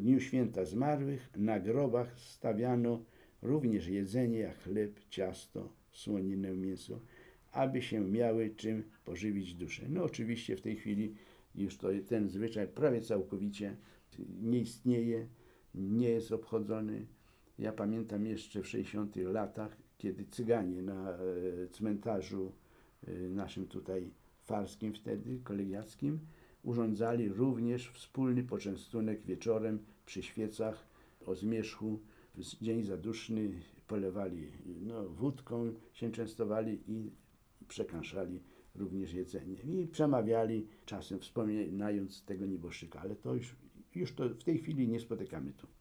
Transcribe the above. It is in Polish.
dniu święta zmarłych na grobach stawiano również jedzenie jak chleb, ciasto, słoninę, mięso, aby się miały czym pożywić dusze. No oczywiście w tej chwili już ten zwyczaj prawie całkowicie nie istnieje, nie jest obchodzony. Ja pamiętam jeszcze w 60 latach, kiedy Cyganie na cmentarzu naszym tutaj farskim wtedy, kolegiackim, urządzali również wspólny poczęstunek wieczorem przy świecach o zmierzchu. W dzień zaduszny polewali wódką, się częstowali i przekąszali również jedzenie. I przemawiali, czasem wspominając tego nieboszczyka, ale to już to w tej chwili nie spotykamy tu.